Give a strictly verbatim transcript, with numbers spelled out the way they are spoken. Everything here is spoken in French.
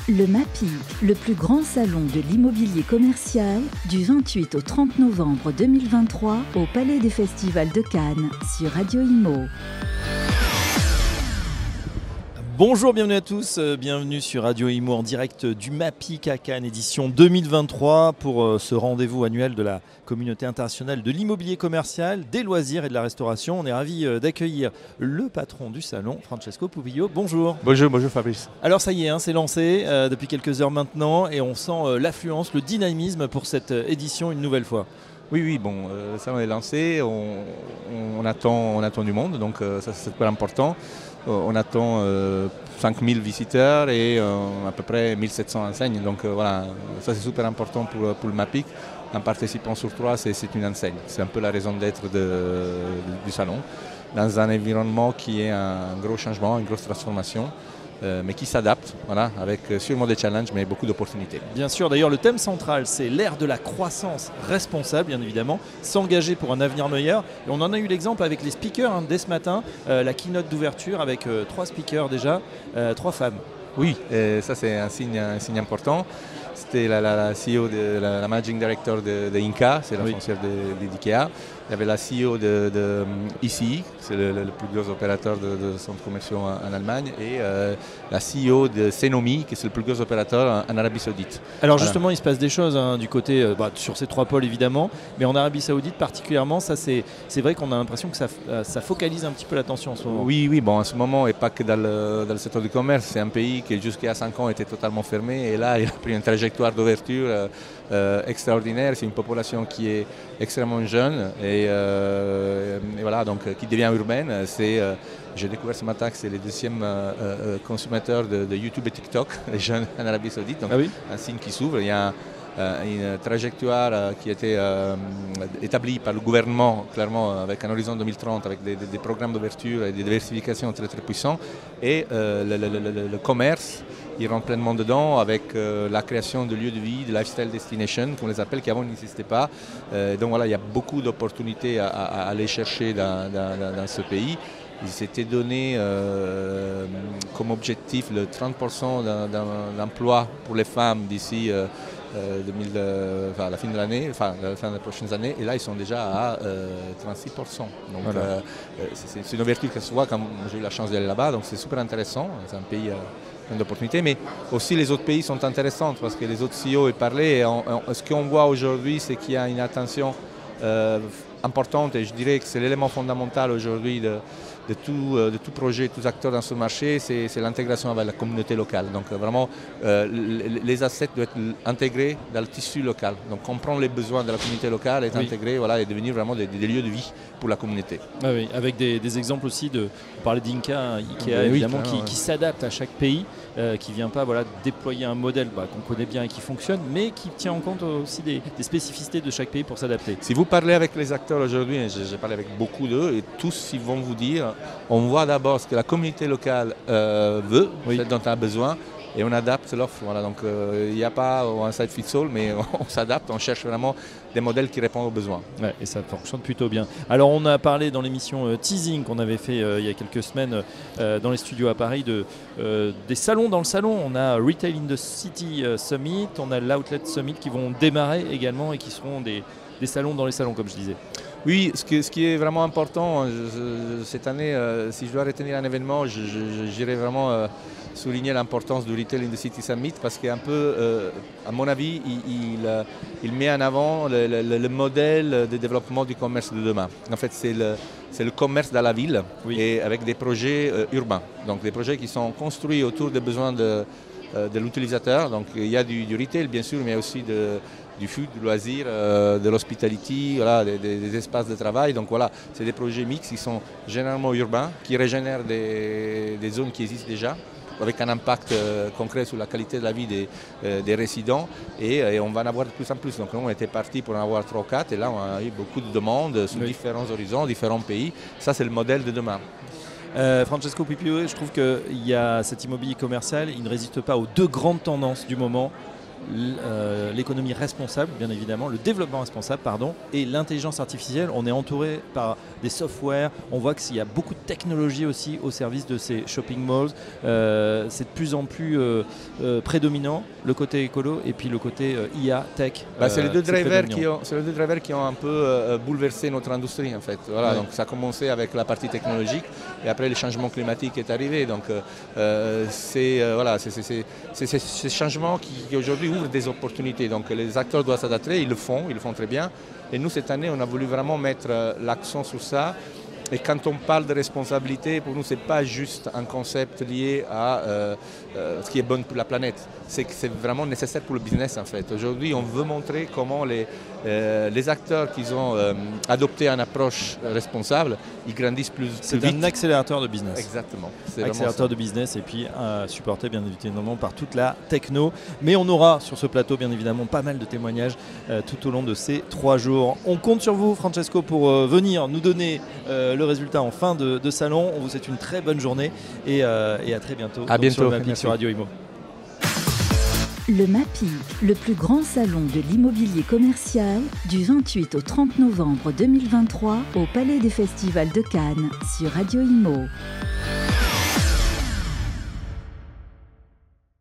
Le MAPIC, le plus grand salon de l'immobilier commercial, du vingt-huit au trente novembre deux mille vingt-trois au Palais des Festivals de Cannes sur Radio Imo. Bonjour, bienvenue à tous, euh, bienvenue sur Radio Imo en direct du MAPIC à Cannes, édition deux mille vingt-trois pour euh, ce rendez-vous annuel de la communauté internationale de l'immobilier commercial, des loisirs et de la restauration. On est ravis euh, d'accueillir le patron du salon, Francesco Pupillo. Bonjour. Bonjour, bonjour Fabrice. Alors ça y est, hein, c'est lancé euh, depuis quelques heures maintenant et on sent euh, l'affluence, le dynamisme pour cette euh, édition une nouvelle fois. Oui, oui, bon, euh, ça on est lancé, on, on, attend, on attend du monde, donc euh, ça c'est super important. On attend euh, cinq mille visiteurs et euh, à peu près mille sept cents enseignes. Donc euh, voilà, ça c'est super important pour, pour le MAPIC. Un participant sur trois, c'est, c'est une enseigne. C'est un peu la raison d'être de, de, du salon. Dans un environnement qui est un gros changement, une grosse transformation. Euh, mais qui s'adapte, voilà, avec sûrement des challenges, mais beaucoup d'opportunités. Bien sûr, d'ailleurs, le thème central, c'est l'ère de la croissance responsable, bien évidemment, s'engager pour un avenir meilleur. Et on en a eu l'exemple avec les speakers hein, dès ce matin, euh, la keynote d'ouverture avec euh, trois speakers déjà, euh, trois femmes. Oui, et ça c'est un signe, un signe important. C'était la, la, la C E O, de, la, la Managing Director de, de Inca, c'est la oui. foncière de, de, d'IKEA. Il y avait la C E O de, de I C I, c'est le, le, le plus gros opérateur de, de centres commerciaux en, en Allemagne, et euh, la C E O de Cenomy, qui est le plus gros opérateur en, en Arabie Saoudite. Alors voilà. Justement, il se passe des choses hein, du côté, euh, bah, sur ces trois pôles évidemment, mais en Arabie Saoudite particulièrement, ça c'est, c'est vrai qu'on a l'impression que ça, ça focalise un petit peu l'attention en ce moment. Oui, oui, bon, en ce moment, et pas que dans le, dans le secteur du commerce, c'est un pays qui jusqu'à cinq ans était totalement fermé, et là, il a pris une trajectoire d'ouverture euh, euh, extraordinaire. C'est une population qui est extrêmement jeune et, euh, et voilà, donc qui devient urbaine. C'est, euh, j'ai découvert ce matin que c'est le deuxième euh, euh, consommateur de, de YouTube et TikTok, les jeunes en Arabie Saoudite. Donc ah oui un signe qui s'ouvre. Il y a un, une trajectoire qui a été euh, établie par le gouvernement, clairement avec un horizon deux mille trente, avec des, des, des programmes d'ouverture et des diversifications très très puissants. Et euh, le, le, le, le commerce, il rentre pleinement dedans avec euh, la création de lieux de vie, de lifestyle destination, qu'on les appelle, qui avant n'existaient pas. Euh, donc voilà, il y a beaucoup d'opportunités à, à, à aller chercher dans, dans, dans ce pays. Il s'était donné euh, comme objectif le trente pour cent d'emploi pour les femmes d'ici euh, deux mille, euh, enfin, la fin de l'année, enfin la fin des prochaines années, et là ils sont déjà à euh, trente-six pour cent. Donc voilà. euh, c'est, c'est une ouverture qui se voit quand j'ai eu la chance d'aller là-bas, donc c'est super intéressant. C'est un pays euh, plein d'opportunités, mais aussi les autres pays sont intéressants parce que les autres C E O y parlaient. Et on, on, ce qu'on voit aujourd'hui, c'est qu'il y a une attention euh, importante, et je dirais que c'est l'élément fondamental aujourd'hui de De tout, de tout projet, de tous acteurs dans ce marché, c'est, c'est l'intégration avec la communauté locale. Donc vraiment, euh, les assets doivent être intégrés dans le tissu local. Donc comprendre les besoins de la communauté locale, être oui. intégré, voilà, et devenir vraiment des, des lieux de vie pour la communauté. Ah oui, avec des, des exemples aussi de, on parlait d'Inca, hein, Ikea oui, évidemment, oui, qui, ouais. qui s'adapte à chaque pays, euh, qui ne vient pas voilà, déployer un modèle bah, qu'on connaît bien et qui fonctionne, mais qui tient en compte aussi des, des spécificités de chaque pays pour s'adapter. Si vous parlez avec les acteurs aujourd'hui, j'ai, j'ai parlé avec beaucoup d'eux, et tous ils vont vous dire, on voit d'abord ce que la communauté locale euh, veut, oui. ce dont elle a besoin, et on adapte l'offre. Voilà, donc il euh, n'y a pas un side fits all, mais on s'adapte, on cherche vraiment des modèles qui répondent aux besoins. Ouais, et ça fonctionne plutôt bien. Alors on a parlé dans l'émission euh, Teasing qu'on avait fait euh, il y a quelques semaines euh, dans les studios à Paris de, euh, des salons dans le salon. On a Retail in the City euh, Summit, on a l'Outlet Summit qui vont démarrer également et qui seront des, des salons dans les salons comme je disais. Oui, ce, que, ce qui est vraiment important, je, je, cette année, euh, si je dois retenir un événement, je, je, j'irais vraiment euh, souligner l'importance du Retail in the City Summit parce qu'un peu, euh, à mon avis, il, il, il met en avant le, le, le modèle de développement du commerce de demain. En fait, c'est le, c'est le commerce dans la ville oui. et avec des projets euh, urbains. Donc des projets qui sont construits autour des besoins de, euh, de l'utilisateur. Donc il y a du, du retail, bien sûr, mais il y a aussi de du food, du loisir, euh, de l'hospitality, voilà, des, des, des espaces de travail. Donc voilà, c'est des projets mixtes qui sont généralement urbains, qui régénèrent des, des zones qui existent déjà, avec un impact euh, concret sur la qualité de la vie des, euh, des résidents. Et, et on va en avoir de plus en plus. Donc nous, on était parti pour en avoir trois ou quatre, et là, on a eu beaucoup de demandes sur oui. différents horizons, différents pays. Ça, c'est le modèle de demain. Euh, Francesco Pupillo, je trouve qu'il y a cet immobilier commercial, il ne résiste pas aux deux grandes tendances du moment. l'économie responsable, bien évidemment, le développement responsable, pardon, et l'intelligence artificielle. On est entouré par des softwares, on voit qu'il y a beaucoup de technologie aussi au service de ces shopping malls. Euh, c'est de plus en plus euh, euh, prédominant, le côté écolo et puis le côté euh, I A, tech. Bah, c'est, euh, les deux c'est drivers qui ont, c'est les deux drivers qui ont un peu euh, bouleversé notre industrie en fait. Voilà, ouais. Donc ça a commencé avec la partie technologique et après le changement climatique est arrivé. Donc euh, c'est euh, voilà, c'est, c'est, c'est, c'est, c'est ces changements qui, qui aujourd'hui ouvrent des opportunités. Donc les acteurs doivent s'adapter, ils le font, ils le font très bien. Et nous cette année on a voulu vraiment mettre euh, l'accent sur ça. Et quand on parle de responsabilité, pour nous, ce n'est pas juste un concept lié à euh, euh, ce qui est bon pour la planète. C'est que c'est vraiment nécessaire pour le business, en fait. Aujourd'hui, on veut montrer comment les, euh, les acteurs qui ont euh, adopté une approche responsable, ils grandissent plus, plus c'est vite. C'est un accélérateur de business. Exactement. C'est accélérateur de business et puis euh, supporté, bien évidemment, par toute la techno. Mais on aura sur ce plateau, bien évidemment, pas mal de témoignages euh, tout au long de ces trois jours. On compte sur vous, Francesco, pour euh, venir nous donner euh, le résultat en fin de, de salon. On vous souhaite une très bonne journée et, euh, et à très bientôt. À bientôt. Sur le Mapic sur Radio Imo. Le Mapic, le plus grand salon de l'immobilier commercial, du vingt-huit au trente novembre deux mille vingt-trois au Palais des Festivals de Cannes sur Radio Imo.